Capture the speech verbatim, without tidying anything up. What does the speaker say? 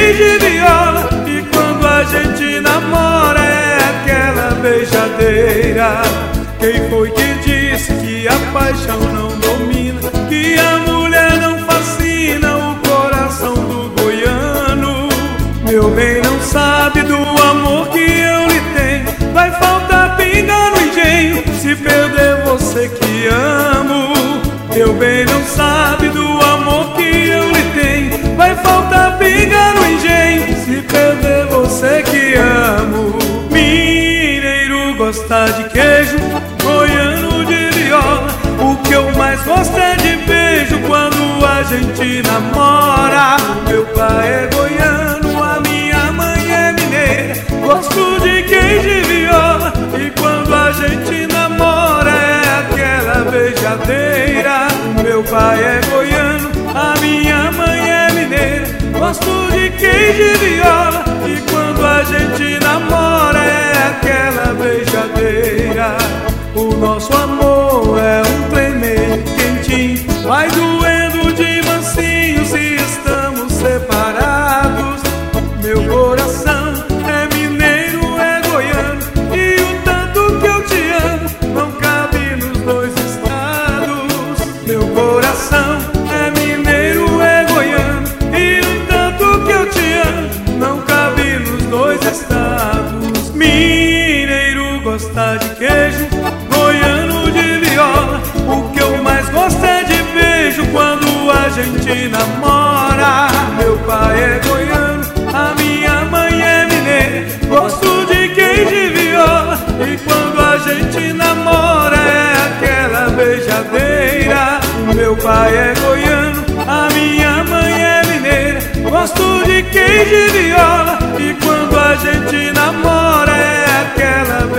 queijo e viola. E quando a gente namora é aquela beijadeira. Quem foi que disse que a paixão não domina, que a mulher não fascina o coração do goiano? Meu bem não sabe do amor que eu lhe tenho. Vai faltar pinga no engenho se perder você que amo. Meu bem não sabe do amor que eu lhe tenho. Vai faltar pinga no engenho se perder você que amo. Mineiro gosta de queijo, goiano de viola. O que eu mais gosto é de beijo quando a gente namora. Meu pai é goiano, a minha mãe é mineira. Gosto de queijo e viola. E quando a gente namora é aquela beijadeira. Meu pai é goiano, a minha mãe é mineira. Gosto de queijo e viola. E quando a gente namora é aquela beijadeira. O nosso amor é um trem meio quentinho, vai doendo de mansinho se estamos separados. Meu coração é mineiro, é goiano, e o tanto que eu te amo não cabe nos dois estados. Meu coração é mineiro, é goiano, e o tanto que eu te amo não cabe nos dois estados. Mineiro gosta de queijo, goiano de viola. O que eu mais gosto é de beijo quando a gente namora. Meu pai é goiano, a minha mãe é mineira. Gosto de queijo e viola. E quando a gente namora é aquela beijadeira. Meu pai é goiano, a minha mãe é mineira. Gosto de queijo e viola. E quando a gente namora é aquela beijadeira.